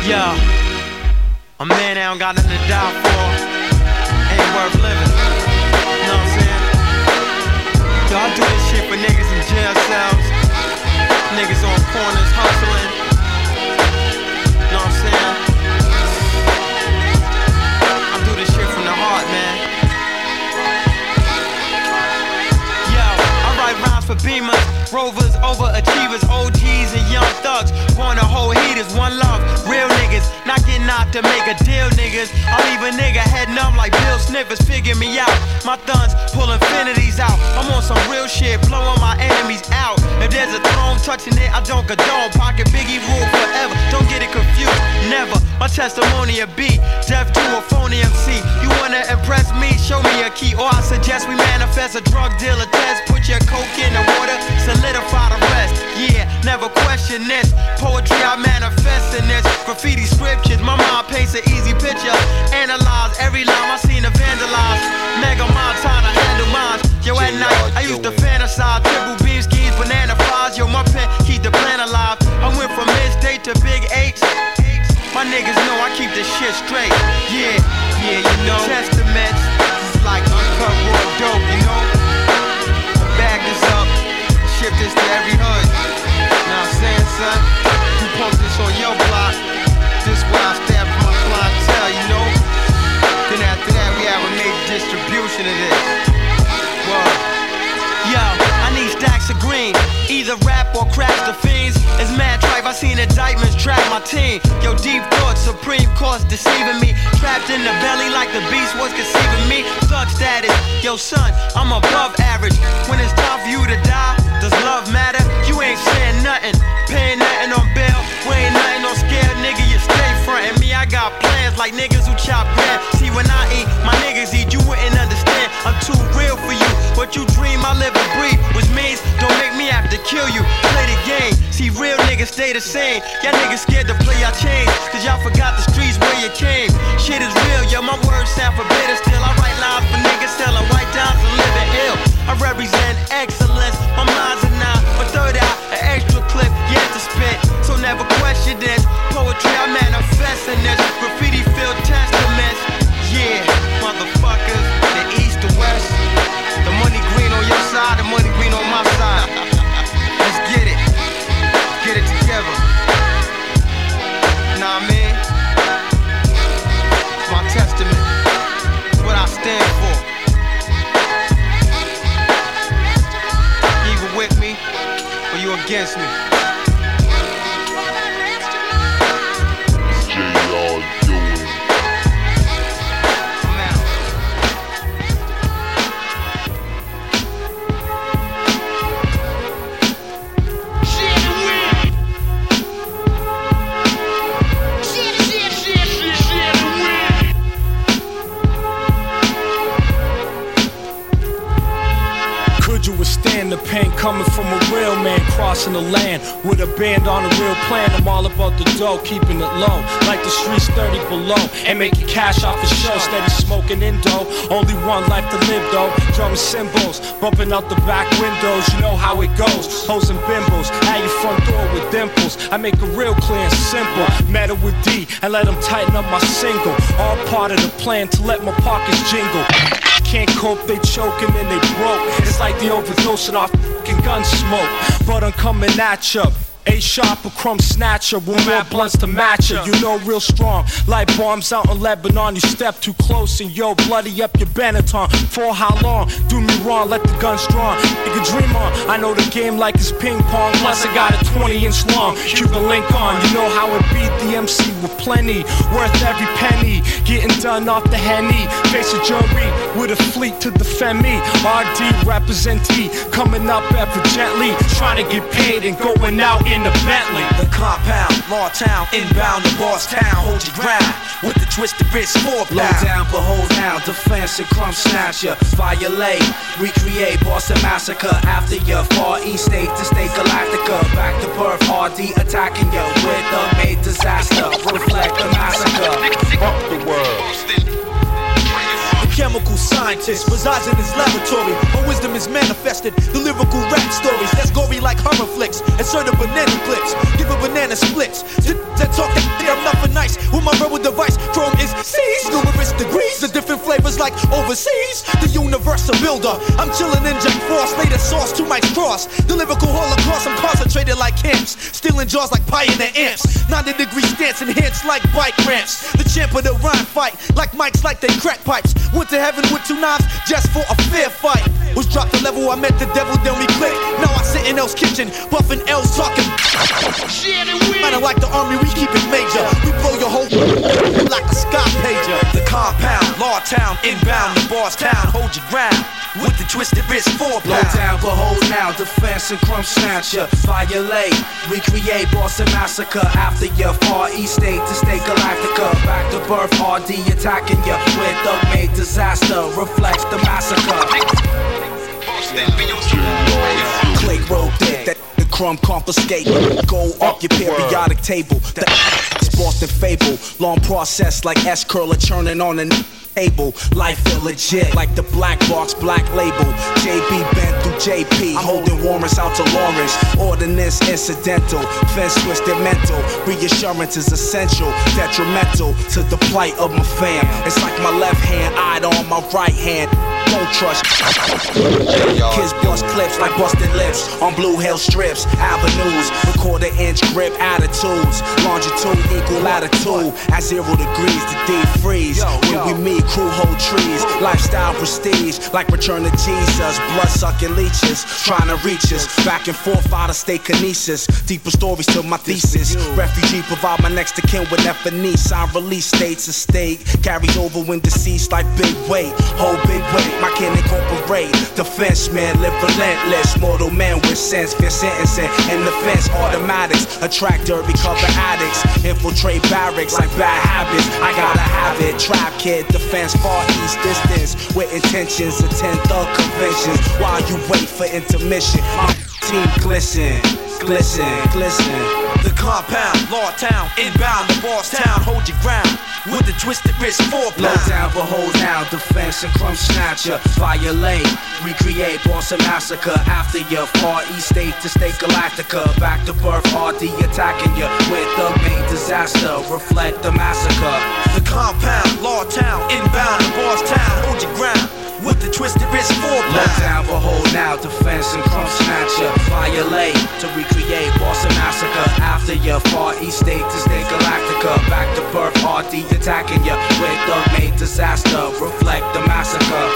Yeah, a man that don't got nothing to die for ain't worth living. You know what I'm saying? Yo, I do this shit for niggas in jail cells, niggas on corners hustling. You know what I'm saying? I do this shit from the heart, man. Yo, I write rhymes for Beamers, Rovers, overachievers, OGs, and young thugs. Born to hold heaters, one love, real niggas. Not getting out to make a deal, niggas. I leave a nigga head numb like Bill Sniffers. Figure me out, my thuns pull infinities out. I'm on some real shit, blowing my enemies out. If there's a throne touching it, I don't condone. Pocket Biggie rule forever, don't get it confused, never. My testimony a beat, deaf to a phony MC. You wanna impress me, show me a key. Or I suggest we manifest a drug dealer test. Put your coke in the water, solidify the rest. Yeah, never question this. Poetry I manifest in this. Graffiti scriptures, my mind paints an easy picture. Analyze every line I seen to vandalize. Mega Montana handle mines. Yo, at night I used to fantasize. Triple beam schemes, banana flies. Yo, my pen keep the plan alive. I went from mid-state to big H. My niggas know I keep this shit straight. Yeah, you know. Testaments, it's like uncut raw dope, you know. Bag this up, ship this to every hood. Now I'm saying, son, you pump this on your block. This where I stab my clientele, you know. Then after that, we have a major distribution of this. Whoa. Yo, I need stacks of green. Either rap or crash the fiends. It's mad tripe, I seen indictments trap my team. Yo, deep thoughts, Supreme Court's deceiving me. Trapped in the belly like the beast was conceiving me. Thug status, yo son, I'm above average. When it's time for you to die, does love matter? You ain't saying nothing, paying nothing on bail. We ain't nothing on scale, nigga, you stay frontin' me. I got plans like niggas who chop bread. See when I eat, my niggas eat, you wouldn't understand. I'm too real for you. What you dream, I live and breathe. Which means, don't make me have to kill you. Play the game, see real niggas stay the same. Y'all niggas scared to play y'all change, cause y'all forgot the streets where you came. Shit is real, yo, my words sound forbidden. Still I write lines for niggas telling white downs and living ill. I represent excellence, my mind's a 9. But third out, an extra clip, yet to spit. So never question this, poetry I manifest in this. Graffiti filled testaments, yeah, motherfuckers. The east, the west, the money green on your side, the money green on my side. Let's get it together. Nah, I mean, it's my testament, it's what I stand for. You either with me or you against me. The pain coming from a real man crossing the land with a band on a real plan. I'm all about the dough, keeping it low, like the streets 30 below, and making cash off the show. Steady smoking indo, only one life to live though. Drum cymbals, bumping out the back windows. You know how it goes, hoes and bimbos at your front door with dimples. I make it real clear and simple. Metal with D and let them tighten up my single. All part of the plan to let my pockets jingle. Can't cope, they choking and they broke. It's like the overdosing off fucking gun smoke. But I'm coming at ya. A-sharp, a crumb snatcher with more blunts to match ya. You know real strong, like bombs out in Lebanon. You step too close and yo, bloody up your Benetton. For how long? Do me wrong, let the guns draw. Nigga dream on, I know the game like it's ping pong. Plus I got a 20-inch long Cuban link on. You know how it beat the MC with plenty, worth every penny. Getting done off the Henny. Face a jury with a fleet to defend me. RD representee, coming up ever gently. Trying to get paid and going out in the Bentley. The compound, law town, inbound to boss town. Hold your ground with the twisted wrist 4 pound. Low down, behold now, defense and crumb snatcher. Violate, recreate, Boston massacre. After your far east state to state galactica. Back to Perth, RD attacking you with a made disaster. Reflect the massacre. Fuck the world. Chemical scientist resides in his laboratory. My wisdom is manifested. The lyrical rap stories that's gory like horror flicks. Insert a banana clips. Give a banana splits. That talk that I'm not for nice overseas, the universal builder. I'm chillin' in Jack Frost, lay the sauce to Mike's cross. The lyrical holocaust, I'm concentrated like camps. Stealing jaws like pioneer amps. 90-degree stance and hits like bike ramps. The champ of the rhyme fight, like mics like they crack pipes. Went to heaven with 2 knives just for a fair fight. Was dropped the level, I met the devil, then we clicked. Now I sit in L's kitchen, buffing L's talking. Kinda like the army, we keep it major. We blow your whole like a sky pager. The compound, Law Town, inbound, the boss town, hold your ground. With the twisted wrist, 4 pound. Blow down, behold now, defense and crumb snatcher. Violate, recreate, Boston massacre. After your Far East state to state Galactica. Back to birth, RD attacking ya. With the made disaster, reflects the massacre. Clay road dead, that the crumb confiscate. Go off your periodic table. The Boston fable, long process like S-curler churning on a table. Life illegit like the black box, black label. JB bent through JP, I'm holding warrants out to Lawrence. Ordinance incidental, fence twisted mental. Reassurance is essential, detrimental to the plight of my fam. It's like my left hand eyed on my right hand. Don't trust. Kids bust clips like busted lips on Blue Hill strips, avenues. Record an inch grip attitudes. Longitude equal latitude at 0 degrees. The deep freeze when we meet. Crew hold trees, lifestyle prestige like Return to Jesus. Blood sucking leeches trying to reach us. Back and forth out of state kinesis. Deeper stories to my thesis. Refugee provide my next to kin with FNE. Sign release states and state carries over when deceased like big weight. Hold big weight. My kin incorporate defense man, live relentless. Mortal men with sense, fear sentencing and defense automatics. Attract derby cover addicts, infiltrate barracks like bad habits. I gotta have it. Trap kid, defense Far East distance with intentions. Attend thug conventions while you wait for intermission. My team glisten, glisten, glisten. The compound, Law Town, inbound, the boss town, hold your ground. With the twisted wrist, 4 pound. Blow down, behold now, defense and crumb snatcher. Violate, recreate, Boston massacre. After your Far East state to state Galactica. Back to birth, RD attacking you. With the main disaster, reflect the massacre. The compound, Law Town, inbound, the boss town, hold your ground. With the twisted wrist, 4 pound. Blow down, behold now, defense and crumb snatcher. Violate, to recreate, Boston massacre. After your Far East state to state Galactica. Back to birth, RD attacking you. With the main disaster, reflect the massacre.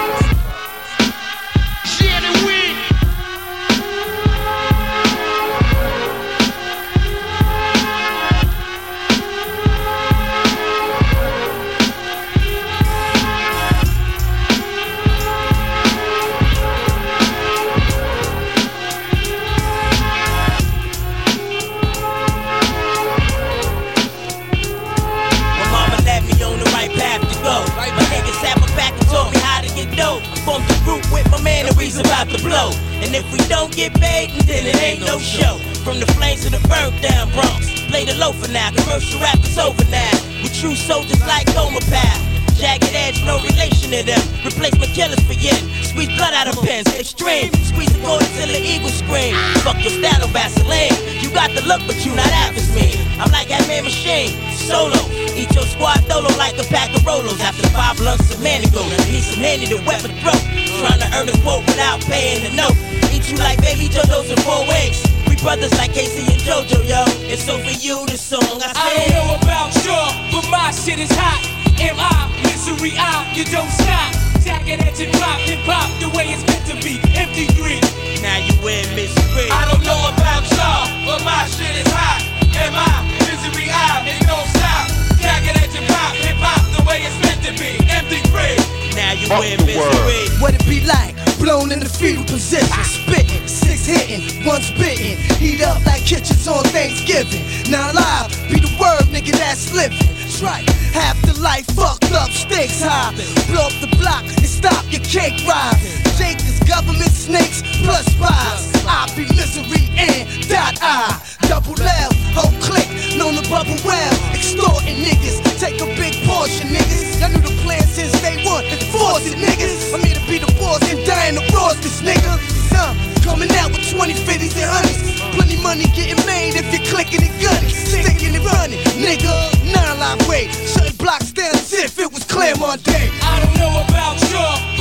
About to blow, and if we don't get paid, then it ain't no show. From the flames to the burnt down Bronx, play the low for now. Commercial rap is over now. With true soldiers like Goma Pal. Jagged edge, no relation to them. Replacement killers for yen. Squeeze blood out of pens, extreme. Squeeze the cord till the eagle scream. Fuck your style of Vaseline. You got the look, but you not half as mean. I'm like that man machine, solo. Eat your squad solo like a pack of Rolos. After 5 lumps of Manigo, need some handy to wet my throat. Trying to earn a quote without paying the note. Eat you like baby JoJo's in 4 weeks. We brothers like Casey and JoJo, yo. And so for you, this song I don't know about y'all, but my shit is hot. M.I. Misery, you don't stop. Jagged edge and pop, hip-hop, the way it's meant to be. MD3. Now you wear misery. I don't know about y'all, but my shit is hot. M.I. Misery, it don't stop. Jagged edge and pop, hip-hop, the way it's meant to be. MD3. Now you wear misery. What it be like? Blown in the fetal position. Spitting, 6 hitting, 1 spitting. Heat up like kitchens on Thanksgiving. Now live, be the word, nigga, that's living. That's right. Half the life fucked up, stakes high. Blow up the block and stop your cake ride. Jake is government snakes plus spies. I be misery and .I. Double L, whole click, known to bubble well. Extorting niggas, take a big portion, niggas. I knew the plan since day 1, enforce it, niggas. I'm here to be the boss and dying to roast this nigga. Coming out with 20, 50s and 100s. Plenty money getting made if you're clicking and gunning. Sticking and running, nigga. 9 live way, shutting blocks down as if it was Claremont Day. I don't know about y'all,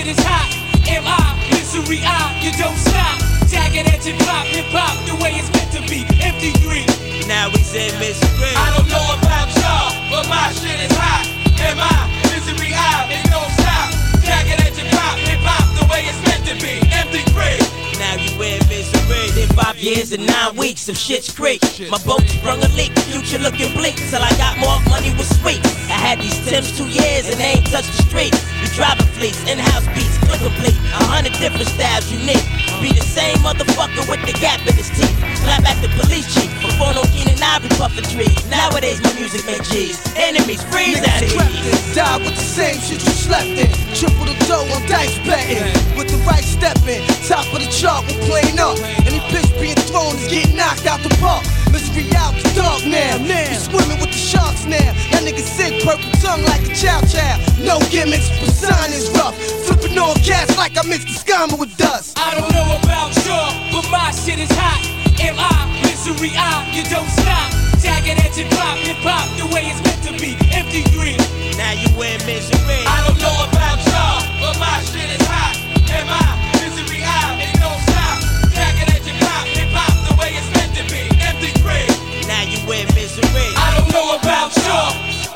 shit is hot. M.I. Misery I, you don't stop. Jagged edge and pop, hip hop, the way it's meant to be. MD3. Now we say misery. I don't know about y'all, but my shit is hot. M.I. Misery I, it don't stop. Jagged edge and pop, hip hop, the way it's meant to be. MD3. Now you in misery. Did 5 years and 9 weeks of Shit's Creek. My boat sprung a leak, future looking bleak. Till I got more money was sweet. I had these Timbs 2 years and they ain't touched the street. We driving fleets, in-house beats, click complete. 100 different styles, unique. Be the same motherfucker with the gap in his teeth. Clap back the police chief. Before no Keenan Ivory puffin' trees. Nowadays my music make G's. Enemies freeze at it. Die with the same shit you slept in. Triple the dough on dice betting. With the right step in. Top of the chart, we're playing up. Any pitch being thrown is getting knocked out the park. Misery out the dog now. You swimming with the sharks now. That nigga sick, purple tongue like a chow chow. No gimmicks, but sign is rough. Flipping on cats like I mixed the scammer with dust. I don't know about y'all, but my shit is hot. M.I. Misery I, you don't stop. Jagged edge and pop, hip hop, the way it's meant to be. MD3. Now you in misery. I don't know about y'all, but my shit is hot. M.I. Misery I, it don't stop. Jagged edge and pop, hip hop, the way it's meant to be. MD3. Now you in misery. I don't know about y'all.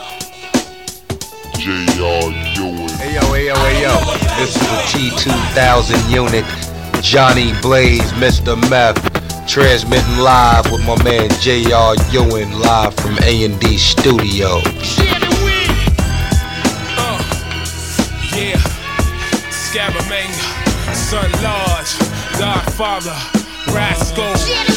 J.R. Ewing. Hey yo, this is the T2000 unit, Johnny Blaze, Mr. Meth, transmitting live with my man J.R. Ewing, live from A&D Studio. Yeah, Scaramanga, Son Large, Godfather, Rascal,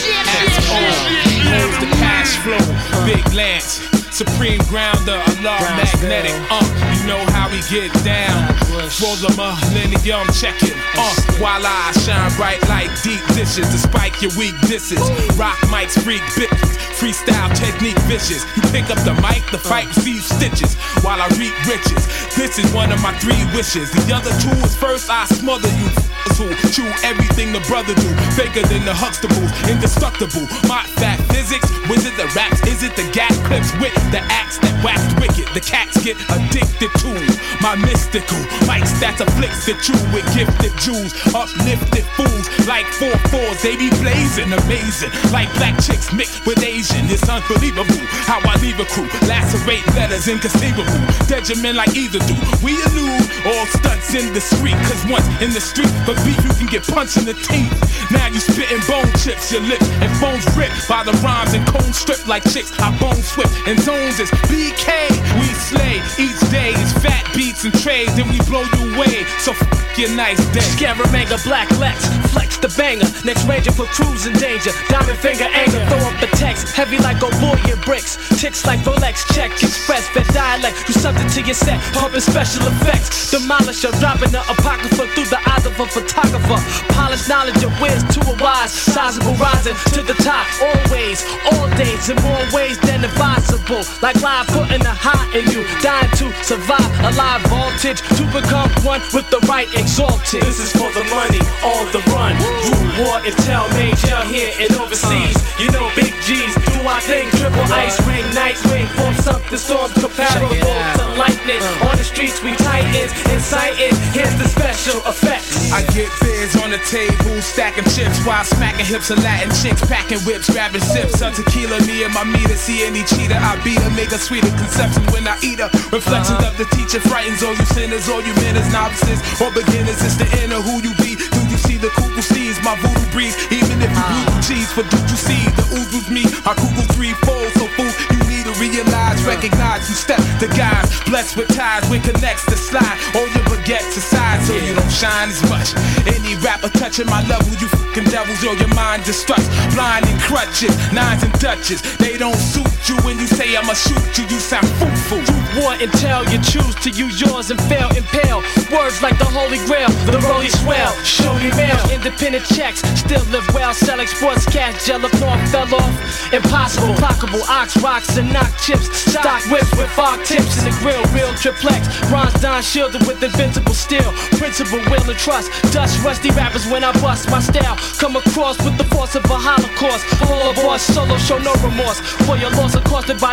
S.O. holds the cash flow, Big Lance, Supreme Grounder, Alarm Magnetic, you know how we get down. For the millennium, check it, while I shine bright like deep dishes, despite your weaknesses. Rock mics, freak bitches, freestyle technique vicious. You pick up the mic, the fight receives stitches, while I reap riches. This is one of my 3 wishes. The other 2 is first I smother you who chew everything the brother do, faker than the Huxtables, indestructible. My fat physics, was it the raps, is it the gas clips with the axe that waxed wicked? The cats get addicted to my mystical mics that afflicts the true with gifted Jews, uplifted fools like 4/4s. They be blazing, amazing, like black chicks mixed with Asian. It's unbelievable how I leave a crew, lacerate letters inconceivable. Detriment like either do. We elude all stunts in the street, cause once in the street, but beef you can get punched in the teeth. Now you spitting bone chips, your lips and phones ripped by the rhymes and cones stripped like chicks. I bone swift and zones is BK. We slay each day is fat beats and trades, and we blow you away. So f your nice day. Scaramanga, Black Lex, flex the banger. Next ranger for crews in danger. Diamond finger anger, throw up the text. Heavy like Oboyan bricks. Ticks like Rolex check. Express vet dialect. You something to your set. Pumping special effects. Demolisher, dropping the apocrypha through the eyes of a photographer. Polished knowledge of whiz to a wise. Sizable rising to the top. Always, all days, in more ways than advisable. Like live putting a high in you. Dying to survive a live voltage. To become one with the right exalted. This is for the money, on the run. Rule, war, intel, major here and overseas. You know big G's, do I think triple ice ring, night wing, form something storms comparable to lightning. On the streets we titans, inciting, here's the special effects. I get beers on the table, stacking chips while smacking hips of Latin chicks, packing whips, grabbing sips of tequila. Me and my meter, see any cheater, I beat her, make a sweeter conception when I eat her. Reflections of the teacher frightens all you sinners, all you men as novices or beginners. It's the inner who you be. Do you see the cuckoo sees my voodoo breeze? Even if you voodoo cheese, for do you see the ooze me? I cuckoo threefold, so fool you need to realize, recognize you step to guys, blessed with ties, with connects to slide. All your baguettes aside, so you don't shine as much. Any rapper touching my level, you fucking devils, yo, your mind destructs. Blind and crutches, nines and Dutches, they don't suit you when you say I'ma shoot you. You sound foo-foo. You want intel, you choose to use yours and fail, impale. Words like the Holy Grail, the Rolly Swell. Show me mail, independent checks, still live well, selling sports cash, gel up north, fell off. Impossible, clockable, ox rocks and knock chips. Stock whips with fog tips in the grill, real triplex. Bronze Don shielded with invincible steel. Principle, will and trust. Dust rusty rappers when I bust my style. Come across with the force of a holocaust. All aboard, solo, show no remorse. For your loss accosted by the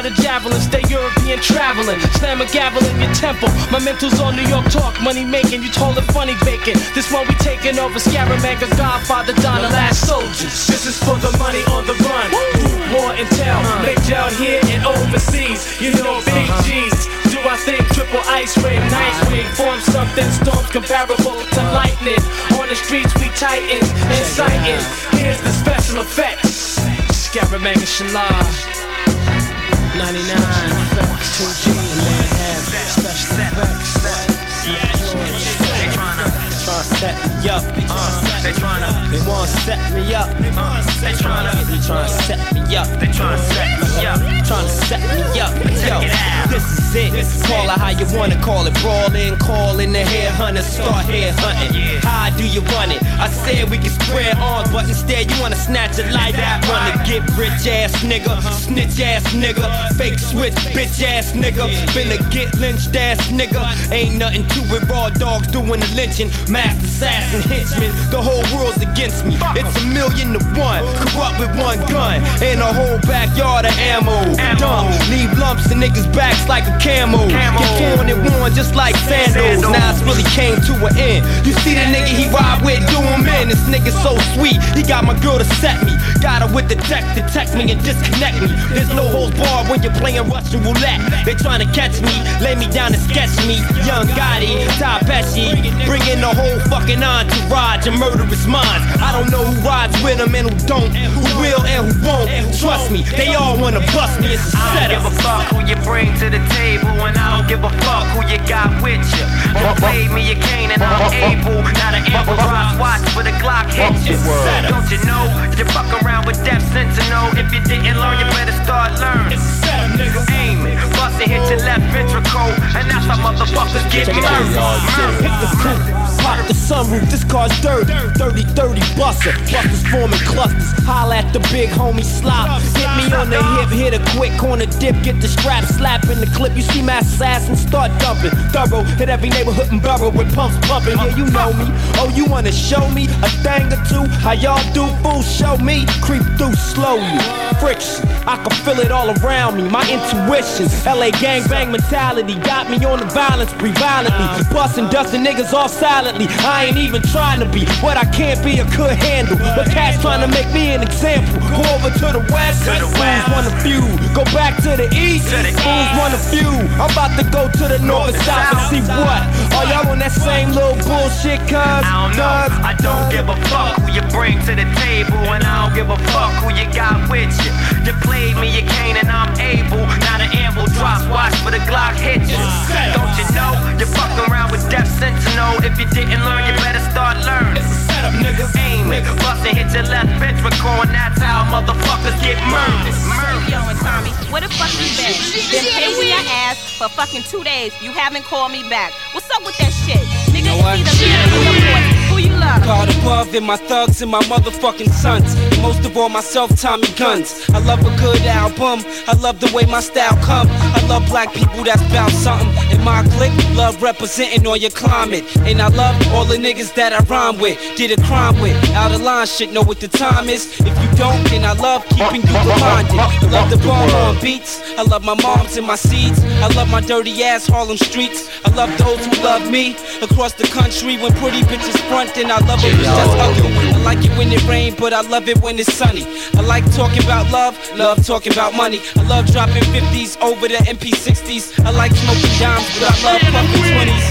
the javelin, stay European traveling. Slam a gavel in your temple. My mental's on New York talk, money making. You told it funny bacon. This one we taking over. Scaramanga, Godfather, Don, the last soldiers. This is for the money on the run. More intel, make down here and overseas. You know, big G's. Do I think triple ice wave, nice wave, form something, storms comparable to lightning. On the streets we tighten, inciting. Here's the special effects. Scaramanga Shallah, 99 effects, 2G, special effects. Set me up. They wanna set me up. They tryna set me up. They tryna set me up. Tryna set me up. Yo, this is it. Call it how you wanna call it. Brawling, calling the hair hunter. Start hair hunting. How do you run it? I said we can spread arms, but instead you wanna snatch a light out. Wanna get rich ass nigga, snitch ass nigga, fake switch bitch ass nigga, finna get lynched ass nigga. Ain't nothing to it. Raw dogs doing the lynching. Master assassin, henchman, the whole world's against me. It's 1,000,000 to 1, corrupt with one gun, and a whole backyard of ammo. Dumb, leave lumps in niggas' backs like a camo. Get torn and worn just like sandals. Now it's really came to an end. You see the nigga he ride with, do him in. This nigga so sweet, he got my girl to set me. Got her with the tech to text me and disconnect me. There's no holds barred when you're playing Russian roulette. They trying to catch me, lay me down and sketch me. Young Gotti, Ty Pesci, bring in the whole fucking entourage of murderous minds. I don't know who rides with them and who don't, who will and who won't. Trust me, they all wanna bust me. It's a setup. I don't give a fuck who you bring to the table, and I don't give a fuck who you got with you. You played me, you can't, and I'm able. Now the ample drops, watch for the Glock hit you. Don't you know you fuck around with Death Sentinel? If you didn't learn, you better start learning. It's a setup, nigga. Aim it, bust and hit your left ventricle, and that's how motherfuckers get murdered. Hit the coupe, pop the sunroof, this car's dirty. 30-30 buster, busters forming clusters. Holla at the big homie Slop. Hit me on the hip, hit a quick corner dip, get the strap, slap in the clip. You see my assassins start dumping. Thorough, hit every neighborhood and borough with pumps pumping. Yeah, you know me. Oh, you wanna show me a thing or two? How y'all do, fool? Show me. Creep through slowly. Friction, I can feel it all around me. My intuition, LA gangbang mentality got me on the violence, breathe violently. Busting, dusting niggas off silently. I ain't even trying to be what I can't be or could handle. But cats trying to make me an example. Go over to the west, fools wanna feud. Go back to the east, fools wanna feud. I'm about to go to the north and south and see what. Are y'all on that same little bullshit, cuz? I don't know, I don't give a fuck who you bring to the table, and I don't give a fuck who you got with you. You played me, you can't, and I'm able. Now the ammo drops, watch for the Glock hit you. Don't you know, you fuck around with Death Sentinel. If you didn't learn, you better start learning. It's a setup, nigga. Aim it, bust and hit your left ventricle, and that's how motherfuckers get murdered. Yo, and Tommy, where the fuck you been? Been paging your ass for fucking 2 days. You haven't called me back. What's up with that shit? Nigga, it's either me or the boy. Who you love? Called above and my thugs and my motherfucking sons. And most of all, myself, Tommy Guns. I love a good album. I love the way my style come. I love black people that's about something. In my clique, love representing on your climate. And I love all the niggas that I rhyme with, did a crime with. Out of line shit, know what the time is. If you don't, then I love keeping you reminded. I love the bomb on beats. I love my moms and my seeds. I love my dirty ass Harlem streets. I love those who love me across the country. When pretty bitches front, then I love it that's ugly. I like it when it rain, but I love it when it's sunny. I like talking about love talking about money. I love dropping 50s over the MP60s. I like smoking dimes, but I love pumping 20s.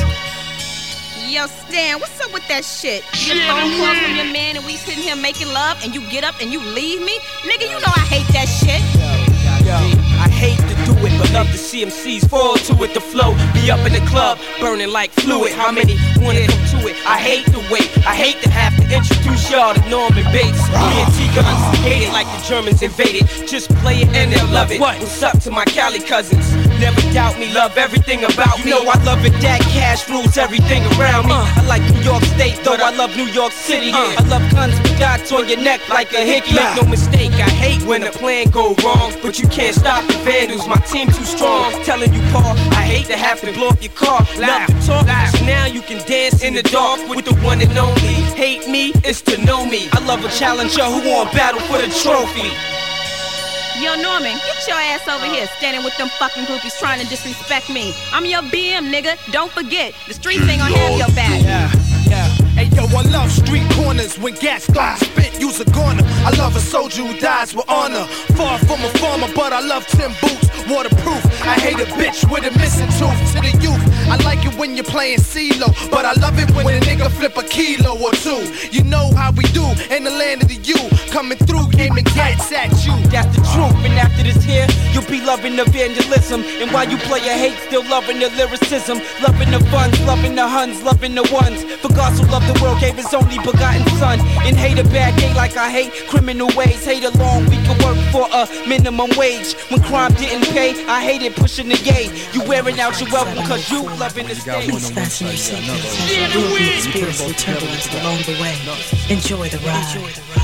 Yo, Stan, what's up with that shit? You get phone calls from your man and we sitting here making love and you get up and you leave me? Nigga, you know I hate that shit. Yo, I hate to do it, but love the CMCs fall to it. The flow, be up in the club, burning like fluid. How many wanna come to it? I hate the wait. I hate to have to introduce y'all to Norman Bates. Me and T-Guns hate it like the Germans invaded. Just play it and they'll love it. What's up to my Cali cousins? Never doubt me, love everything about me. You know I love it, that cash rules everything around me. I like New York State, though I love New York City. I love guns with dots on your neck like a hickey. Make no mistake, I hate when a plan go wrong, but you can't stop the vandals, my team too strong. Telling you, Paul, I hate to have to blow up your car. Love to talk, so now you can dance in the dark with the one and only. Hate me, it's to know me. I love a challenger who won't battle for the trophy. Yo, Norman, get your ass over here, standing with them fucking groupies trying to disrespect me. I'm your BM, nigga. Don't forget, the streets ain't gonna have your back. Yeah. Hey yo, I love street corners. When gas start to spit, use a goner. I love a soldier who dies with honor. Far from a farmer, but I love Tim boots, waterproof. I hate a bitch with a missing tooth. To the youth, I like it when you're playing CeeLo, but I love it when a nigga flip a kilo or two. You know how we do in the land of the U. Coming through, aiming cats at you. That's the truth, and after this here, you'll be loving the vandalism. And while you play your hate, still loving the lyricism. Loving the funds, loving the huns, loving the ones. For God so loved the world, gave his only begotten son. And hate a bad day like I hate criminal ways. Hate a long week of work for a minimum wage. When crime didn't pay, I hated pushing the yay. You wearing out your welcome cause you loving the state. Please fasten your seatbelts as you will be experiencing turbulence along the way. Enjoy the ride.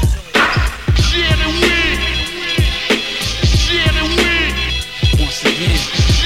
Once again,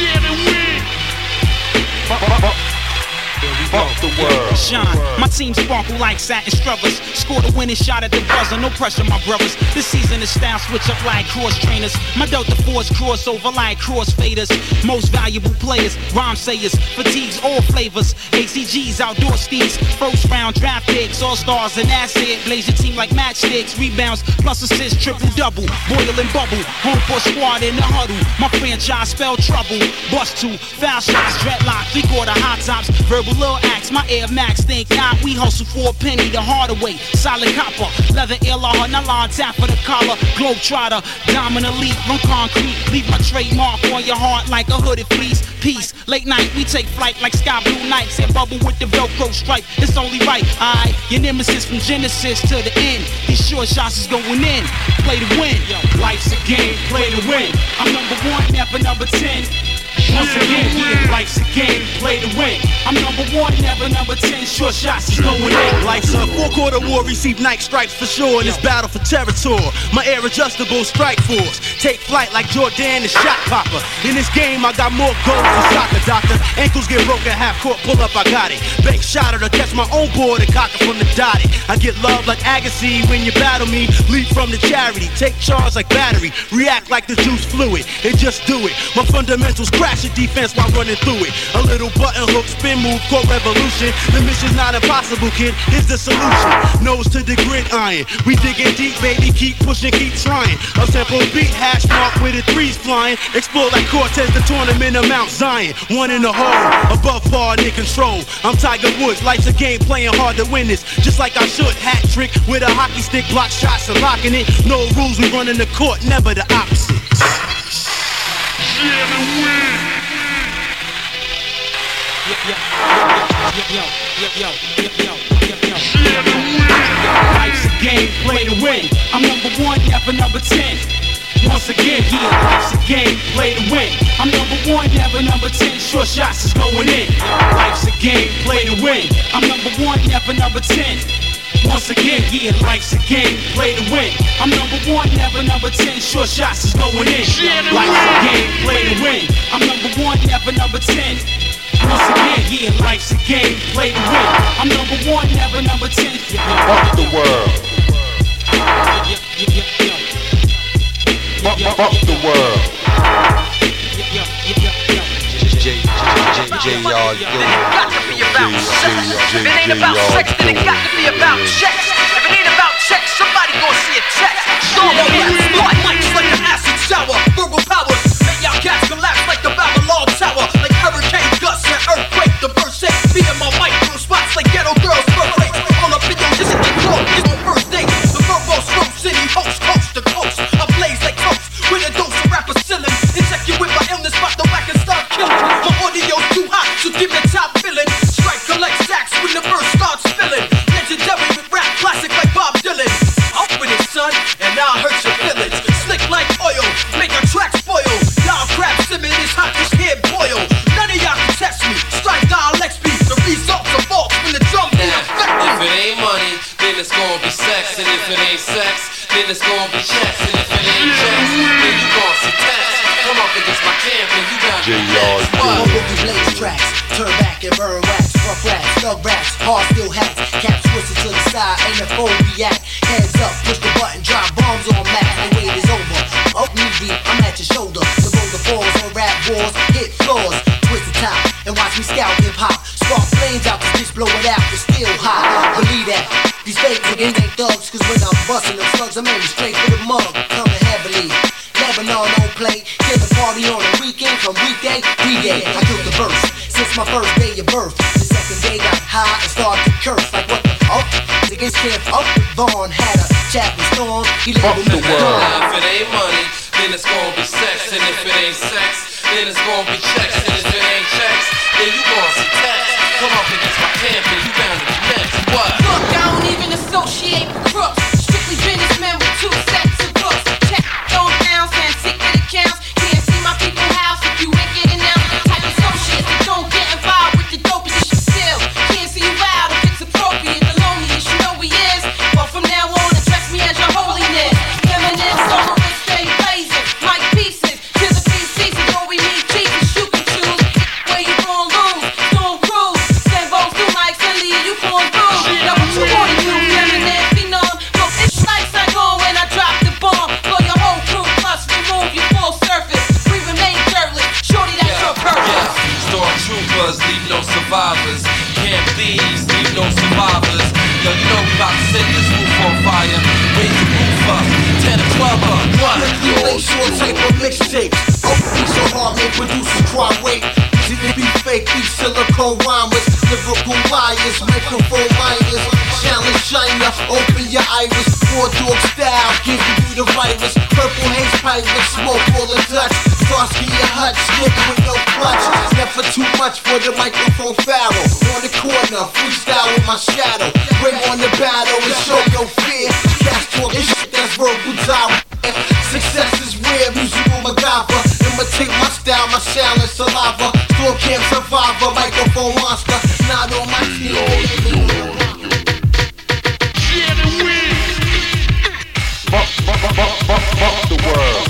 Fuck the world. Shine, my team sparkle like satin struggles. Scored a winning shot at the buzzer, no pressure, my brothers. This season is style switch up like cross trainers. My Delta 4s cross over like cross faders. Most valuable players, rhyme sayers, fatigues, all flavors. ACGs, outdoor steeds, first round draft picks, all stars, and that's it. Blaze your team like matchsticks, rebounds, plus assists, triple double, boil and bubble. Home for squad in the huddle. My franchise spell trouble. Bust two, foul shots, dreadlock, 3/4 hot tops, verbal little acts. My Air Max think not. We hustle for a penny the harder way. Solid copper, leather airline, nylon tap for the collar. Globetrotter, diamond elite, on concrete. Leave my trademark on your heart like a hooded fleece. Peace, late night, we take flight like sky blue nights. And bubble with the Velcro stripe, it's only right. Aight, your nemesis from Genesis to the end. These short shots is going in, play to win. Yo, life's a game, play to win. I'm number 1, never number 10. Once again, yeah, life's a game, play to win. I'm number 1, never number 10. Short shots is going in. Life's a 4-quarter war, receive Nike stripes for sure. In this battle for territory, my air adjustable strike force. Take flight like Jordan and shot popper. In this game, I got more goals than soccer, doctor. Ankles get broken, half court, pull up, I got it. Bank shotter to catch my own board and cock it from the dotted. I get love like Agassi when you battle me. Lead from the charity, take charge like battery. React like the juice fluid, and just do it. My fundamentals crash your defense while running through it. A little button hook, spin move, called revolution. The mission's not impossible, kid, it's the solution. Nose to the gridiron, we digging deep, baby, keep pushing, keep trying. A tempo beat, hash mark with the 3s flying. Explore like Cortez, the tournament of Mount Zion. One in the hole, above par and in control. I'm Tiger Woods, life's a game, playing hard to win this. Just like I should, hat trick with a hockey stick, block shots and locking it. No rules, we running the court, never the opposite. Life's a game, play to win. I'm number 1, never number 10. Once again, yeah, life's a game, play to win. I'm number 1, never number 10. Short shots is going in. Life's a game, play to win. I'm number 1, never number 10. Once again, yeah, life's a game, play to win. I'm number 1, never number 10. Short shots is going in. Life's a game, play to win. I'm number 1, never number 10. Once again, yeah, life's a game, play to win. I'm number 1, never number 10. Fuck the world. Fuck the world. It got to be about sex. If it ain't about sex, then it got to be about checks. If it ain't about checks, somebody gon' see a check. Storm the smart mics like an acid shower. Verbal powers make y'all cats collapse like the Babylon Tower. Like hurricane gusts and earthquake. The first hit, me and my mic through spots like ghetto girls. Birth rates on a video, just at the club. It's on first date. The verbal stroke city host, coast to coast. I blaze like toast with a dose of rapper ceiling. Inject you with my illness, spot the whack and start killing. My audio's too hot, so give me top feeling. Strike, collect stacks when the verse starts spilling. Legendary with rap classic like Bob Dylan. Up with it, son, and I'll hurt your feelings. Slick like oil, make a track spoil. Y'all crap simming is hot, this head boil. None of y'all can test me. Strike dialects be the results of false when the drum beat effective. If it ain't money, then it's gonna be sex. And if it ain't sex, then it's gonna be checks. And if it ain't checks, then you gon' see text. Come up against my champion, you got J.R. Blaze tracks, turn back and burn wax. Fuck rats, thug rats, hard steel hats. Caps twisted to the side, ain't a phone react. Hands up, push the button, drop bombs on Mac. The wait is over. Up knee deep, I'm at your shoulder. The roller falls on rap walls, hit floors. Twist the top and watch me scout hip hop. Spark flames out, this bitch blow it out, it's still hot. Believe that. These fake niggas ain't thugs, cause when I'm bustin' them slugs, I'm aiming straight for the mug. Coming heavily. Lebanon don't play. Kill the party on the weekend from weekday, D-Day. I killed the verse since my first day of birth. The second day got high and started to curse. Like what the fuck? Niggas can't fuck with Vaughn. Had a chat with Storm. He labeled me the world. If it ain't money, then it's gonna be sex. And if it ain't sex, then it's gonna be checks. And if it ain't checks, then you gonna see text. Come up against my camp and you bound to be next. What? Look, I don't even associate with crooks. Strictly businessmen with 2 sets of books. Check on pounds and secret accounts. Can't see my people house if you ain't getting out. Type associates that don't get involved with the dopest shit still. Can't see you out if it's appropriate. The loneliest you know he is. But from now on, address me as your holiness. Feminine, sober, stay blazing. Like pieces to the PCs. When we meet Jesus, you can choose where you gon' lose. Don't cruise. Send votes through mics and leave you gon' through. Now what you wanna do, feminine, phenom. Look, it's lights I go when I drop the bomb. Blow your whole crew, plus remove your full surface. We remain dirtless. Shorty, that's your purpose. Stormtroopers, leave no survivors. Camp thieves, leave no survivors. Yo, you know we about to set this roof on fire. Raise the roof up, 10 or 12 up. What? You ain't sure type of mixtape. Be so hard, make producers cry, wait. Be fake, these silicone rhymers. Lyrical liars, microphone miners. Challenge China, open your iris. War dog style, give you the virus. Purple haze pirates, smoke all the Dutch. Starsky your hut, stick with no clutch. Never too much for the microphone pharaoh. On the corner, freestyle with my shadow. Bring on the battle and show no fear. Cast talk is shit that's verbal diarrhea. Success is rare, musical MacGyver. Imitate my style, my sound and saliva. Store camp survivor, microphone monster. Not on my team. Fuck the world.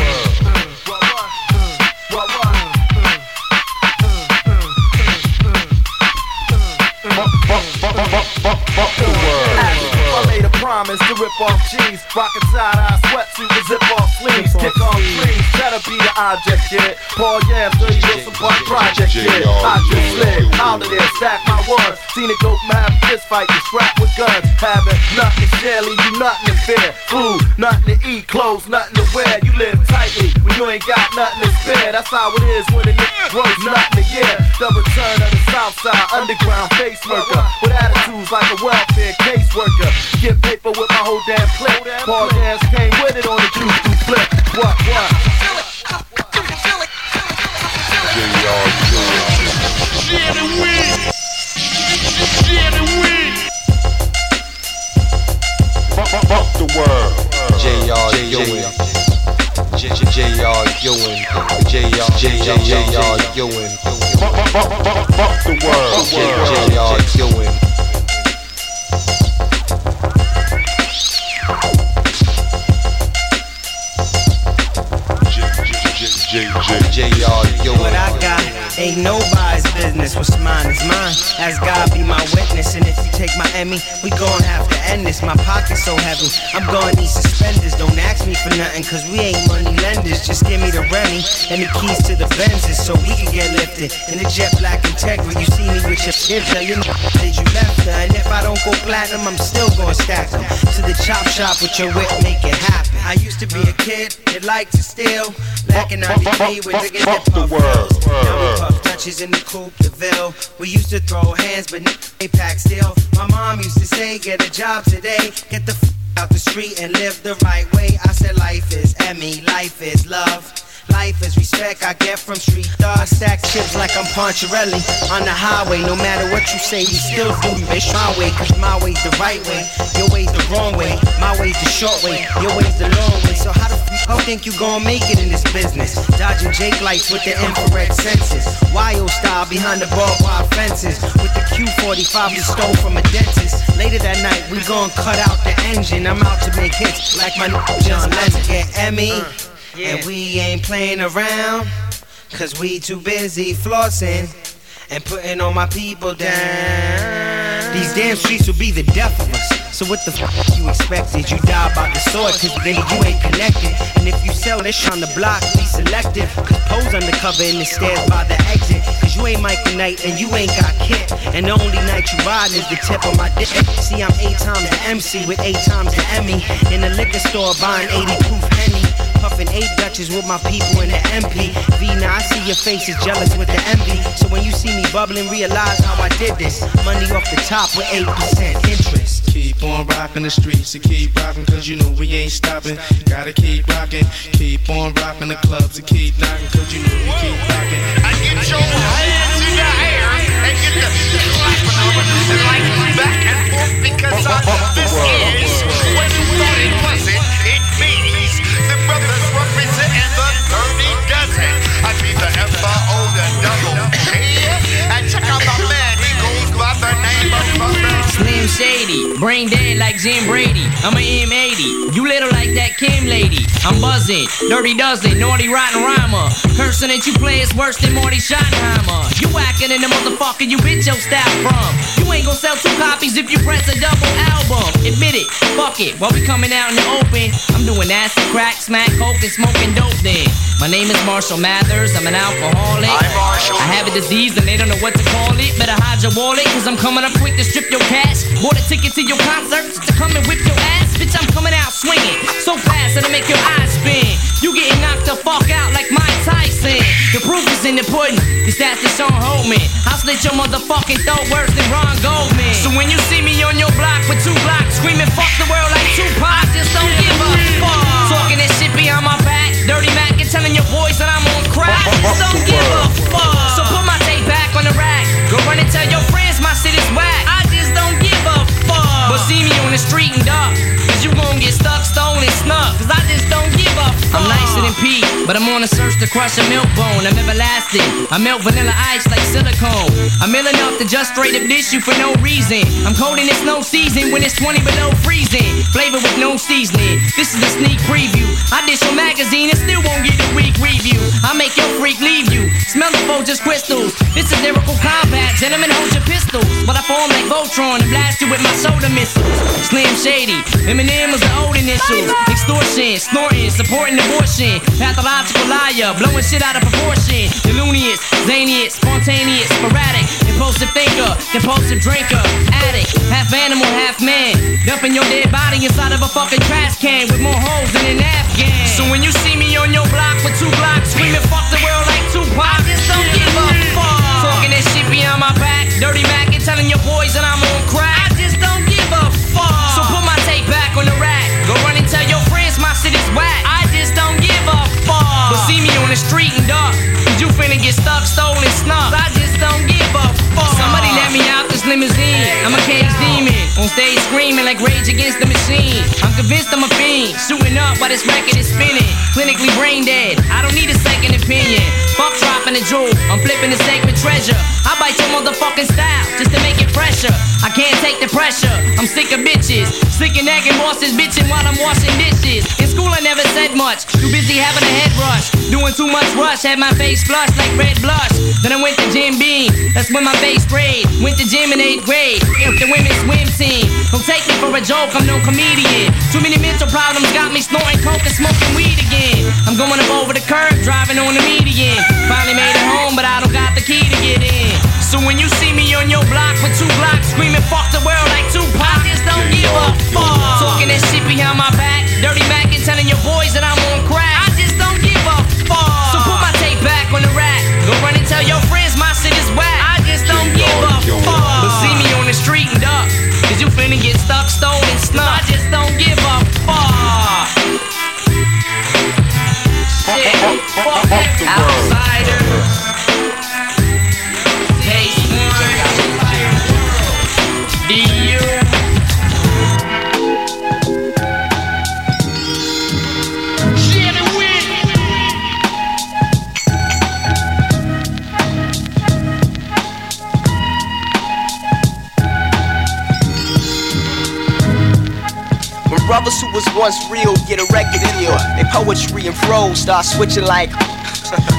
Fuck the world. I made a promise to rip off G's. Rockin' tie-dye sweatsuit with zip-off sleeves. Kick off sleeves, that'll be the object, kid. Paul Yam, 30 Wilson Park Project, kid. I just slid out of there, stack my words. Seen it go from having fist fight to scrap with guns. Having nothing to share, leave you nothing to fear. Food, nothing to eat, clothes, nothing to wear. You live tightly when you ain't got nothing to spare. That's how it is when a nigga grows nothing to year. The return of the Southside underground face worker with attitudes like a welfare caseworker. Get paper with my whole damn clip. Paul Dance came with it on the juice to flip. What? Share the win. Share the win. Fuck the world. J.R. Ewing. J.R. Ewing. J.R. Ewing. Fuck the world. J.R. Ewing. What I got ain't nobody's business. What's mine is mine. As God be my witness. And if you take my Emmy, we gon' have to end this. My pocket's so heavy, I'm gonna need suspenders. Don't ask me for nothing, cause we ain't money lenders. Just give me the Remy and the keys to the Benzes so we can get lifted. In the jet black Integra, you see me with your kids. Tell you did you left her. And if I don't go platinum, I'm still gonna stack them. To the chop shop with your whip, make it happen. I used to be a kid that liked to steal. Lacking 93 with niggas that puff pills. Now we puff touches in the coupe, the Ville. We used to throw hands, but they pack still. My mom used to say, get a job today. Get the out the street and live the right way. I said life is Emmy, life is love. Life is respect I get from street thugs. Stack chips like I'm Poncherelli on the highway. No matter what you say, we still do bitch my way. Cause my way's the right way, your way's the wrong way. My way's the short way, your way's the long way. So how the f*** think you gon' make it in this business? Dodging Jake lights with the infrared senses. Wild style behind the barbed wire fences. With the Q45 we stole from a dentist. Later that night we gon' cut out the engine. I'm out to make hits like my John Lennon. Get Emmy. And we ain't playing around, cause we too busy flossing. and putting all my people down. These damn streets will be the death of us. So what the fuck you expected? You die by the sword, cause then you ain't connected. And if you sell this shit on the block, be selective. Cause Poe's undercover in the stairs by the exit. Cause you ain't Mike Knight and you ain't got Kent. And the only night you riding is the tip of my dick. See, I'm 8 times the MC with 8 times the Emmy. In the liquor store buying 80 proof Henny. Puffin' 8 Dutches with my people in the MP. V, now I see your face is jealous with the envy. So when you see me bubbling, realize how I did this. Money off the top with 8% interest. Keep on rocking the streets and keep rocking, cause you know we ain't stopping. Gotta keep rocking, keep on rocking the clubs and keep knocking, cause you know we keep rocking. I get your hands in the air and get the clapping over and like back and forth because this is what you thought it wasn't. It means the brothers representing the dirty dozen. I be the F-O, the double K. And check out my man, he goes by the name of Slim Shady, brain dead like Jim Brady. I'm a M80, you little like that Kim lady. I'm buzzing, dirty dozen, naughty rotten rhymer. Cursing that you play is worse than Marty Schottenheimer. You whacking in the motherfucker you bitch your style from. You ain't gon' sell 2 copies if you press a double album. Admit it, fuck it, while we coming out in the open. I'm doing acid, crack, smack, coke, and smoking dope then. My name is Marshall Mathers, I'm an alcoholic. I have a disease and they don't know what to call it. Better hide your wallet, cause I'm coming up quick to strip your cash. Bought a ticket to your concert to come and whip your ass. Bitch, I'm coming out swinging so fast that'll make your eyes spin. You getting knocked the fuck out like Mike Tyson. The proof is in the pudding, it's that the Sean Holman. I'll slit your motherfucking throat worse than Ron Goldman. So when you see me on your block with 2 blocks screaming fuck the world like Tupac, I just don't give a fuck. Talking that shit behind my back, dirty Mac and telling your boys that I'm on crack. I just don't give a fuck. So put my tape back on the rack, go run and tell your friends my shit is whack. I just don't give a fuck. But see me on the street and duck, cause you gon' get stuck, stolen, snuck. Cause I just don't give a fuck. I'm nicer than Pete, but I'm on a search to crush a milk bone. I'm everlasting, I melt vanilla ice like silicone. I'm ill enough to just straight up dish you for no reason. I'm cold in the snow season when it's 20 below freezing. Flavor with no seasoning, this is a sneak preview. I dish your magazine and still won't get a weak review. I make your freak leave you, smell the just crystals. This is lyrical combat, gentlemen hold your pistols. But I form like Voltron and blast you with my soda missiles. Slim Shady, Eminem was the old initials. Extortion, snorting, supporting abortion. Pathological liar, blowing shit out of proportion. Delunious, zanious, spontaneous, sporadic. Impulsive thinker, compulsive drinker. Addict, half animal, half man. Dumping your dead body inside of a fucking trash can with more holes than an Afghan. So when you see me on your block with 2 blocks screaming fuck the world like Tupac, I just don't give a fuck. Talking that shit behind my back, dirty Mac and telling your boys that I'm on crack. I just don't give a fuck. So put my tape back on the rack, go run and tell your friends my shit is whack. I just don't give a fuck. But see me on the street and duck, cause you finna get stuck, stolen, snuck. I just don't give a fuck. Somebody let me out this limousine, I'm a cage demon. On stage screaming like Rage Against the Machine. I'm convinced I'm a fiend, shooting up while this record is spinning. Clinically brain dead, I don't need a second opinion. Fuck dropping a jewel, I'm flipping the sacred treasure. I bite your motherfucking style just to make it fresher. I can't take the pressure, I'm sick of bitches. Sick of nagging bosses bitching while I'm washing dishes. In school I never said much, too busy having a head rush. Doing too much rush, had my face flushed like red blush. Then I went to Jim Beam, that's when my face sprayed. Went to gym in 8th grade, if the women's swim team. Don't take me for a joke, I'm no comedian. Too many mental problems got me snorting coke and smoking weed again. I'm going up over the curb, driving on the median. Finally made it home, but I don't got the key to get in. So when you see me on your block with 2 blocks screaming fuck the world like Tupac, I just don't give a fuck. Talking that shit behind my back, dirty Mac and telling your boys that I'm on crack. I just don't give a fuck. So put my tape back on the rack, go run and tell your friends my shit is whack. I just don't give a fuck. But see me on the street and duck, cause you finna get stuck, stolen, snuck. I just don't give a fuck. Shit, fuck outsiders. Taste one. Do you? Brothers who was once real get a record deal. Their poetry and prose start switching like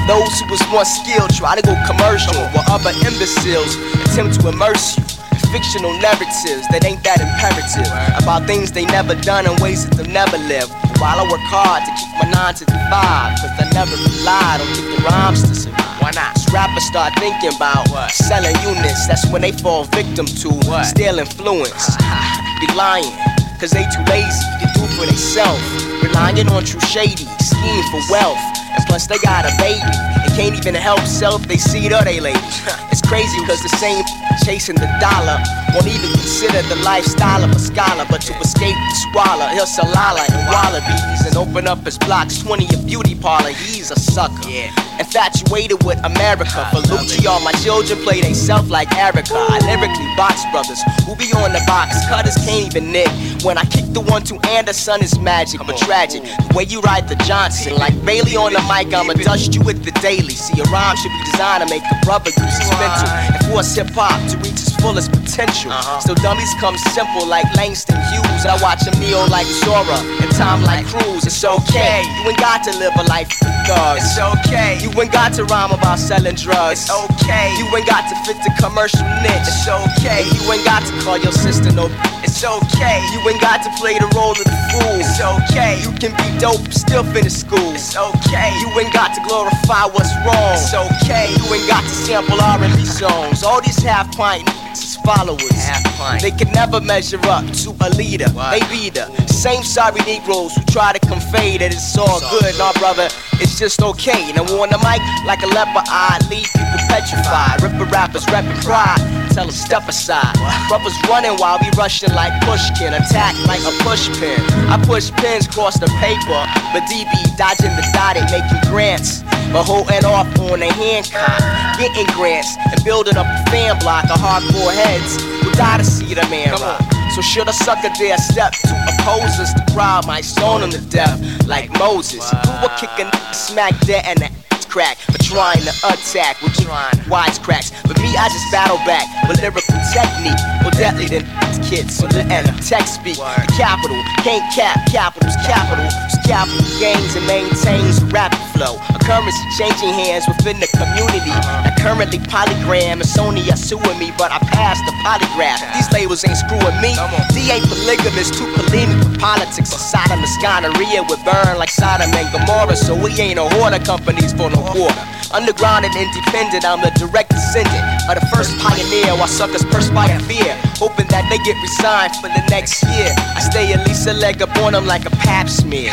Those who was once skilled try to go commercial, while other imbeciles attempt to immerse you in fictional narratives that ain't that imperative, about things they never done and ways that they'll never live. While I work hard to keep my 9 to 5, cause I never relied on keeping rhymes to survive. Why not? As rappers start thinking about selling units, that's when they fall victim to stale influence. Be lying, cause they too lazy to do for themselves, relying on true shady, scheme for wealth. And plus they got a baby and can't even help self they see it or they ladies. It's crazy cause the same chasing the dollar won't even consider the lifestyle of a scholar, but to escape the squalor, he'll sell lala and wallabies and open up his blocks 20 a beauty parlor. He's a sucker, infatuated with America. For Lucci, all my children play they self like Erica. I lyrically box brothers who be on the box cutters can't even nick. When I kick the 1-2 Anderson is magic, but tragic. The way you ride the Johnson, like Bailey on the mic, I'ma dust you with the daily. See, a rhyme should be designed to make a brother use his mental and force hip-hop to reach its fullest potential. Still dummies come simple like Langston Hughes. I watch him kneel like Zora and time like Cruz. It's okay, you ain't got to live a life of thugs. It's okay, you ain't got to rhyme about selling drugs. It's okay, you ain't got to fit the commercial niche. It's okay, you ain't got to call your sister no. It's okay, you ain't got to play the role of the fool. It's okay, you can be dope, still finish school. It's okay, you ain't got to glorify what's wrong. It's okay, you ain't got to sample R&B songs. All these half-pint followers, they can never measure up to a leader. They be the same sorry Negroes who try to convey that it's all good. Nah, brother, it's just okay. Now on the mic, like a leper, I leave people petrified. Ripper rappers reppin' pride, tell them step aside. Brothers running while we rushing like Pushkin, attack like a push pin. I push pins across the paper, but DB dodging the dotted, making grants, but holding off on a Hancock, getting grants and building up a fan block of hardcore heads who die to see the man rock. So should a sucker dare step to opposers, the crowd might stone him to death like Moses. Who will kick a smack dead and the crack for trying to attack with wisecracks. But me, I just battle back with lyrical technique, more deadly than kids. So the end of text speak. The capital can't cap, capital's capital. It's capital gains and maintains a rapid flow. A currency changing hands within the community. Now currently Polygram and Sony are suing me, but I passed the polygraph. These labels ain't screwing me. D ain't polygamous, too polemic for politics. A Sodom and gonorrhea would burn like Sodom and Gomorrah. So we ain't a hoarder companies for no quarter. Underground and independent, I'm the direct descendant of the first pioneer, while suckers perspire fear, hoping that they get resigned for the next year. I stay at least a leg up on them like a pap smear.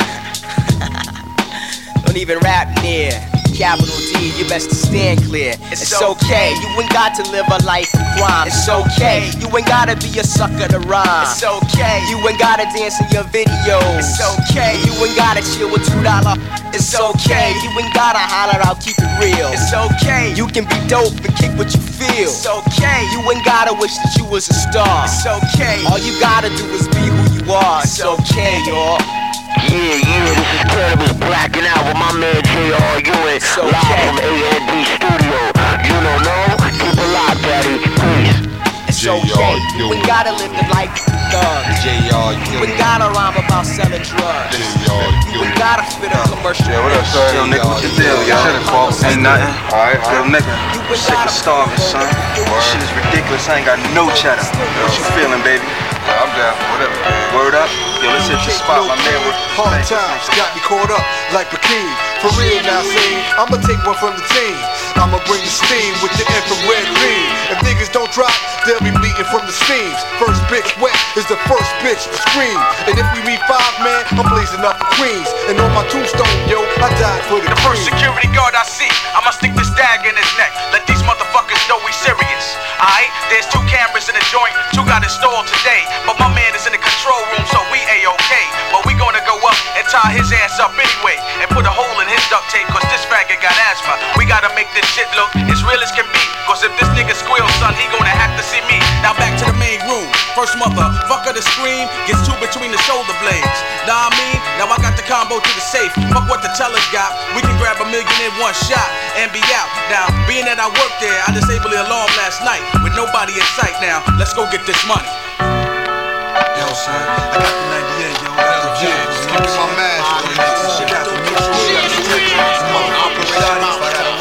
Don't even rap near. Capital D, you best to stand clear. It's okay, you ain't got to live a life of crime. It's okay, you ain't gotta be a sucker to rhyme. It's okay, you ain't gotta dance in your videos. It's okay, you ain't gotta chill with $2. It's okay, you ain't gotta holler out, keep it real. It's okay, you can be dope and kick what you feel. It's okay, you ain't gotta wish that you was a star. It's okay, all you gotta do is be who you are. It's okay, y'all. Yeah, this is Cannabis Blacking Out with my man J.R. Ewing, live from A&D Studio. You don't know? Keep it locked, daddy. Peace. It's okay, you ain't gotta live the life of a thug. You ain't gotta rhyme about selling drugs. You ain't gotta fit a commercial. Yeah, what up, son? Yo, nigga, what's the deal, y'all? Chillin', folks. Ain't nothing. Alright, yo, nigga. I'm sick of starving, son. This shit is ridiculous. I ain't got no cheddar. What you feeling, baby? I'm down. Whatever. Word up. Yo, let's hit the spot, my man. Hard times got me caught up like bikini. For real now, see, I'ma take one from the team. I'ma bring the steam with the infrared beam. If niggas don't drop, they'll be bleeding from the steams. First bitch wet is the first bitch to scream. And if we meet 5 man, I'm blazing up the Queens. And on my tombstone, yo, I died for the first security guard I see, I'ma stick this dag in his neck. Let these motherfuckers know we serious. Alright, there's 2 cameras in the joint, 2 got installed today. But my man is in the control room, so we A-okay. But we gonna go up and tie his ass up anyway, and put a hole in his duct tape, cause this faggot got asthma. We gotta make this shit look as real as can be, cause if this nigga squeals, son, he gonna have to see me. Now back to the main room. First motherfucker to scream gets 2 between the shoulder blades. Know what I mean? Now I got the combo to the safe. Fuck what the tellers got. We can grab $1 million in one shot and be out. Now, being that I worked there, I disabled the alarm last night with nobody in sight. Now, let's go get this money. Yo, son, I got the 98, yo. That's the jam. Give me my mask.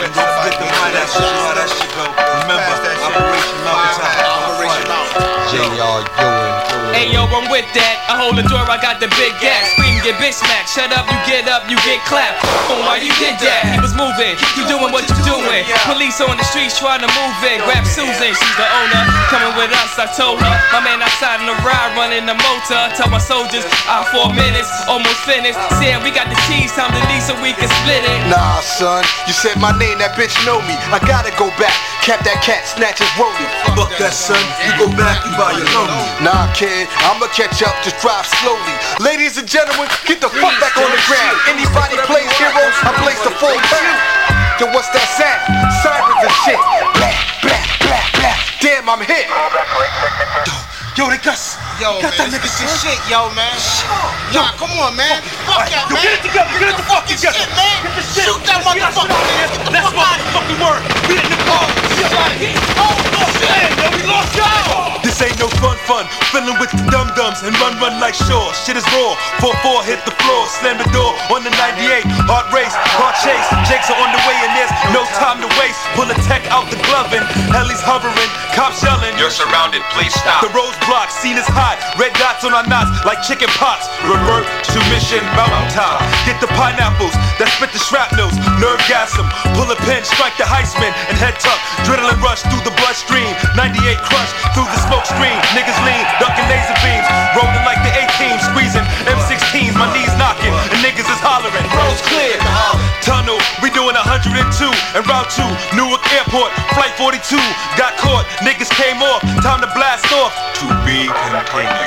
with that, I hold the door, I got the big gas. Scream, get bitch smacked. Shut up, you get clapped. Why you did that? He was moving, you doing what you doing. Police on the streets trying to move in. Grab Susan, she's the owner. Coming with us, I told her. My man outside on the ride, running the motor. Tell my soldiers, 4 minutes, almost finished. Saying we got the keys, time to leave so we can split it. Nah, son, you said my name, that bitch know me. I gotta go back, cap that cat, snatch his rollie. Fuck that, son, you go back, you buy your lonely. Nah, kid, I'ma catch up, just drive slowly. Ladies and gentlemen, get the fuck back on the ground. Anybody plays hero, I place the full pound. Yo, what's that sound? Sirens and shit. Blah, blah, blah, blah. Damn, I'm hit. Yo, they got that nigga shit, yo, man. Nah, come on, man. Fuck that, man. Get it together, get the fuck together. Shit, man. Shoot that motherfucker, man. That's my fucking word. We in the car. Damn, yo, we lost y'all. This ain't no fun. Filling with the dum-dums and run like Shaw. Shit is raw. 4-4 hit the floor. Slam the door on the 98. Hard race, hard chase. Jakes are on the way and there's no time to waste. Pull a tech out the gloving. Heli's hovering. Cops yelling. You're surrounded. Please stop. The roadblock scene is hot. Red dots on our knots like chicken pox. Revert to mission mountain top. Get the pineapples that spit the shrapnels. Nerve gas 'em. Pull a pin, strike the Heisman and head tuck. Adrenaline rush through the bloodstream. 98 crush through the smoke screen. Niggas lean, ducking laser beams. Rolling like the A-team, squeezing M16s. My knees knocking and niggas is hollering. Roads clear. Tunnel, we doing 102 and Route 2. Newark Airport, Flight 42. Got caught, niggas came off. Time to blast off. To be continued.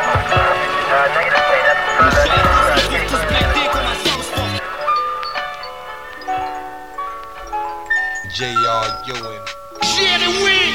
J.R. Ewing. Shit, and win.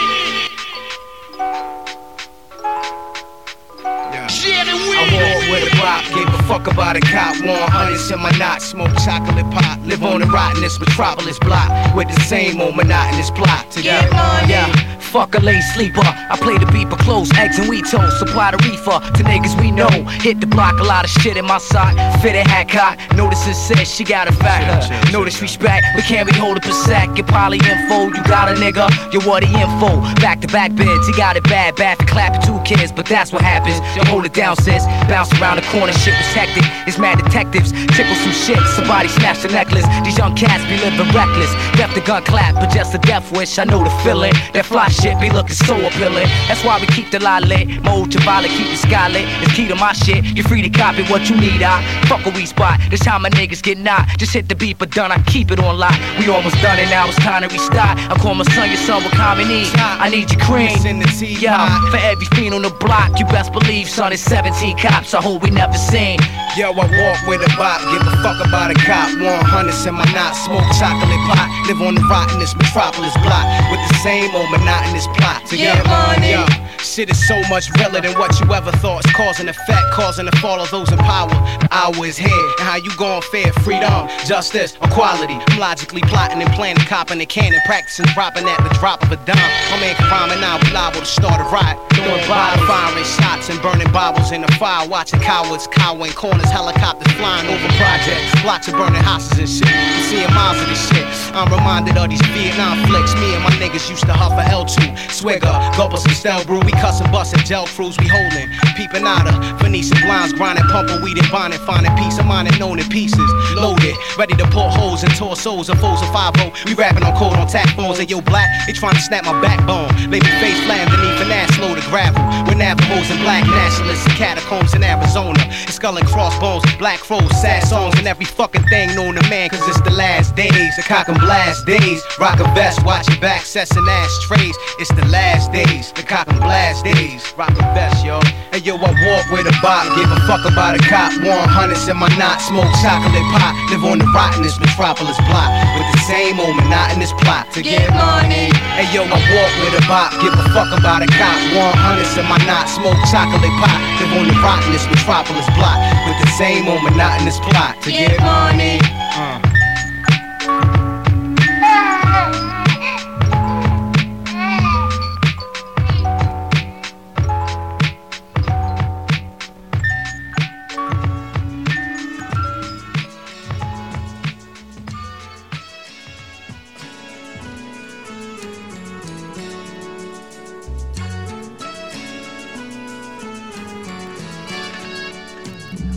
I walk with a bop, gave a fuck about a cop. 100s in my knot, smoke chocolate pop. Live on the rottenest metropolis block with the same old monotonous plot. Get money. Yeah. Fuck a late sleeper. I play the beeper close, eggs and wheat toast. Supply the reefer to niggas we know. Hit the block, a lot of shit in my sock. Fitted hat cock. Notice it says she got a factor. No disrespect, we can't be holding per sec. Get poly info, you got a nigga. Yo, what the info? Back to back bids, he got it bad for clapping 2 kids. But that's what happens. Yo, hold it down, sis. Bounce around the corner, shit was hectic. It's mad detectives, tickle some shit. Somebody snatched the necklace. These young cats be living reckless. Left the gun clap, but just a death wish. I know the feeling. That fly shit be looking so appealing. That's why we keep the lie lit. My ultraviolet keep the sky lit. It's key to my shit. You're free to copy what you need. I fuck a weed spot. This how my niggas get knocked. Just hit the beat, but done. I keep it on lock. We almost done it now. It's time to restart. I call my son your son with common need. I need your cream. Yeah, for every fiend on the block, you best believe, son, it's 17 cops. I hope we never seen. Yo, I walk with a bop, give a fuck about a cop. 100s in my knot, smoke chocolate pot. Live on the rottenest metropolis block with the same old monotonous plot. Get money. Yo, shit is so much realer than what you ever thought. It's cause and effect, causing the fall of those in power. The hour is here, and how you gon' fare? Freedom, justice, equality. I'm logically plotting and planning, copping and cannon, practicing, dropping at the drop of a dime. My man can rhyme and now we liable to start a riot. Doing bottles, firing shots and burning Bibles in the fire. Watching cowards cowering corners, helicopters flying over projects. Blocks of burning houses and shit. I'm seeing miles of this shit. I'm reminded of these Vietnam flicks. Me and my niggas used to huff a L2. Swigger, gulp some Stell brew. We cussin' bustin' gel crews, we holdin'. Peepin' out of Venetian blinds, grinding, pumping weed and bonding. Finding peace of mind and known in pieces. Loaded, ready to pull holes in torsos of foes of 5-0. We rapping on code on tap phones. And yo, black, they trying to snap my backbone. Lay me face flat beneath an ass load of gravel. With Navajos and black nationalists in catacombs in Arizona. It's skull and crossbones, black crows, sad songs, and every fucking thing known to man. Cause it's the last days, the cock and blast days. Rock a vest, watch your back, sets and ashtrays. It's the last days, the cock and blast days. Rock a vest, yo. And yo, I walk with a bop, give a fuck about a cop. 100s in my knot, smoke chocolate pot. Live on the rottenest metropolis block with the same old monotonous plot to get money. And yo, I walk with a bop, give a fuck about a cop. 100s in my knot, smoke chocolate pot. Live on the rottenest metropolis block with the same old monotonous plot to get money.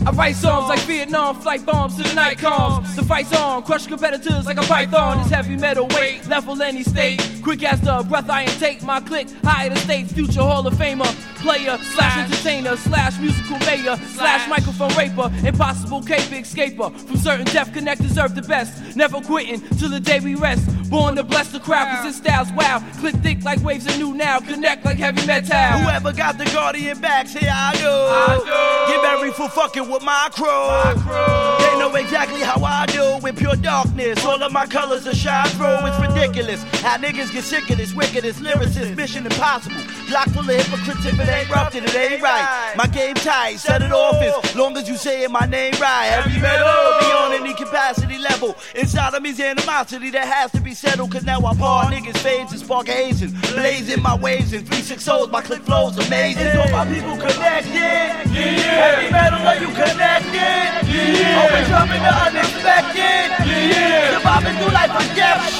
I write songs like Vietnam, flight bombs to the night comes. The fight's on, crush competitors like a python. This heavy metal weight, level any state. Quick as the breath I intake, my click, high the state, future Hall of Famer. Player, slash entertainer, slash musical mayor, slash microphone raper. Impossible cape escaper. From certain death connect deserve the best. Never quitting till the day we rest. Born to bless the crowd cause this style's wow. Click thick like waves of new now. Connect like heavy metal. Whoever got the Guardian back, say I do. Get married for fucking with my crew. They know exactly how I do with pure darkness. All of my colors are shine through. It's ridiculous how niggas get sick of this wickedest lyricist. Mission impossible. Block full of hypocrites. If it ain't rough, then it ain't right. My game tight, set it off as long as you saying my name right. Heavy metal, beyond any capacity level. Inside of me's animosity that has to be settled. Cause now I'm hard niggas fades and spark Asian. Blazing my waves in 360s, my click flows amazing. All my people connected. Heavy metal, are you connected? Always coming to unexpected. Surviving through life with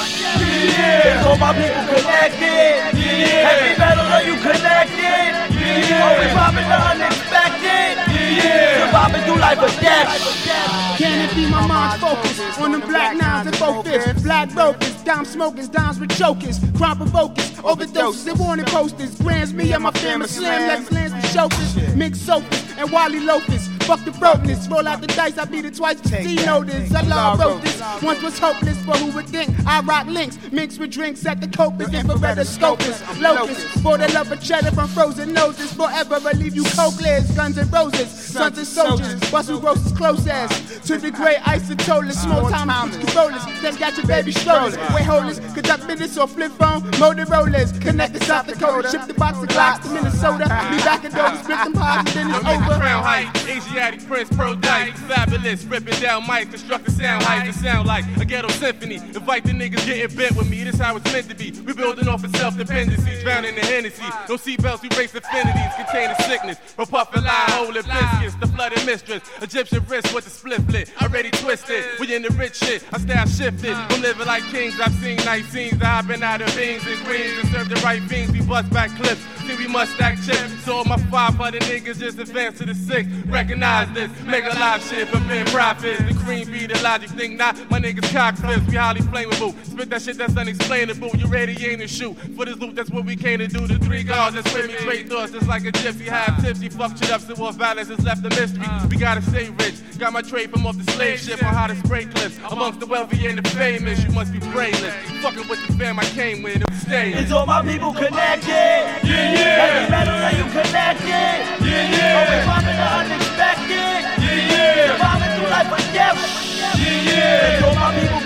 depth. All my people connected. Heavy metal, are you connected? Always robbing the unexpected. Surviving through life with depth. Can it be my mind focused on them black nines and both fists? Black brokers, dime smokers, dimes with chokers, crime provokers, overdoses and warning posters. Brands me and my family slam like slams with chauffeurs, mixed sofas and Wally loafers. Fuck the brokenness, roll out the dice, I beat it twice. D notice, I love wrote this. Once was hopeless, but who would think I rock links, mixed with drinks at the Copus, infrared scopus, locusts, for the love of cheddar from frozen noses. Forever I leave you cokeless, guns and roses, sons and soldiers, bustle roses close as to the gray isotolus, small time controllers, then got your baby strollers, way holders, conduct minutes or flip phone, Motorola's, connect to South Dakota, ship the box of Glocks to Minnesota, be back in Dover, split them pies, and then it's over. Crown height, Asiatic Prince, Pro Dice, fabulous, ripping down mics, construct the sound heights, it sound like a ghetto symphony. Invite the niggas getting bent with me, this how it's meant to be. We building off of self-dependency, drowning in Hennessy. No seatbelts, we race affinities, containing sickness. From puffin' line, holding biscuits, the flooded mistress, Egyptian wrist with the split flit, already twisted. We in the rich shit, I style shifted. I'm living like kings, I've seen night scenes. I've been out of beans and greens and served the right beans. We bust back clips, see we must stack chips. So all my 500 niggas just advance to the 6. Recognize this, make a live shit for being profits. The cream be the logic, think not. My niggas cock flips, we highly flammable. Spit that shit that's unexplainable. You ready, aim and shoot. For this loop, that's what we came to do. The 3 guards that's with me, straight thoughts, just like a gypsy. Half tipsy, fuck shit up, so what balance is left a mystery. We gotta stay rich. Got my trade from off the slave ship on how to spray clips. Amongst the wealthy and the famous, you must be brainless. Fucking with the fam I came with, I'm staying. It's all my people connected. Heavy metal, are you connected? Always robbing the unexpected. Surviving through life with depth. It's all my people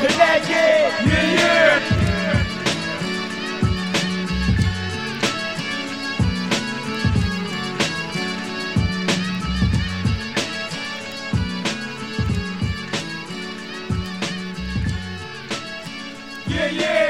connected. Yeah.